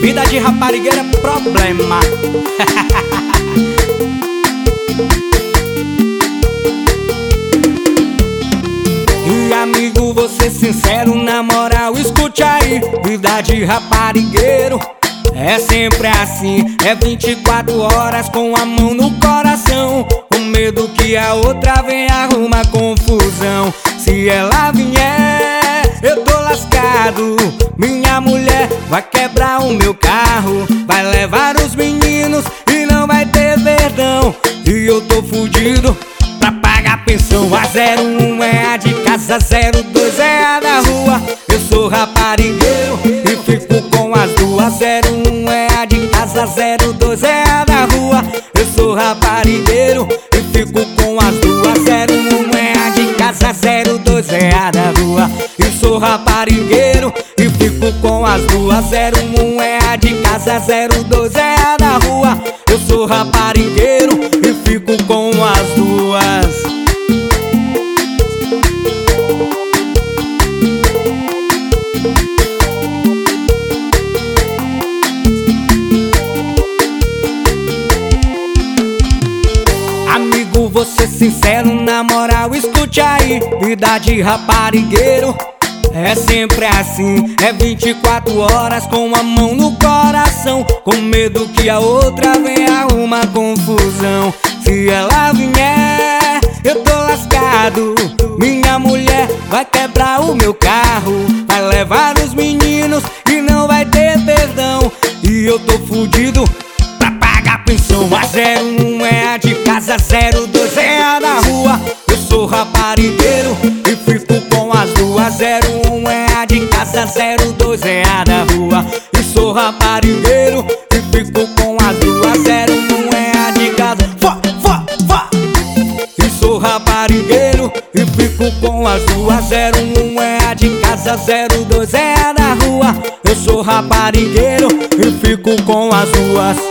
Vida de raparigueira é problema. E amigo, vou ser sincero, na moral, escute aí. Vida de raparigueiro é sempre assim, é 24 horas com a mão no coração, com medo que a outra venha arrumar confusão. Se ela vier, eu tô lascado. Minha mulher vai quebrar o meu carro, vai levar os meninos e não vai ter perdão. E eu tô fudido pra pagar pensão. A 01 é a de casa, 02 é a da rua. Eu sou raparigueiro e fico com as duas. 01 é a de casa, 02 é a da rua. Eu sou raparigueiro e fico com as duas. 01 é a de casa, 02 é a da rua. Eu sou raparigueiro e fico com as duas. 01 é a de casa, 02 é a da rua. Eu sou raparigueiro e fico com as duas. Amigo, vou ser sincero, na moral, escute aí. Vida de raparigueiro é sempre assim, é 24 horas com a mão no coração, com medo que a outra venha arrumar confusão. Se ela vier, eu tô lascado. Minha mulher vai quebrar o meu carro, vai levar os meninos e não vai ter perdão. E eu tô fudido pra pagar pensão. A 01 é a de casa, 02 é a da rua. Eu sou raparigueiro e fico com as duas. 01 é a de casa, 02 é a da rua. Eu sou raparigueiro e fico com as duas. 01 é a de casa, eu sou raparigueiro e fico com as duas. 01 é a de casa, 02 é a da rua. Eu sou raparigueiro e fico com as duas.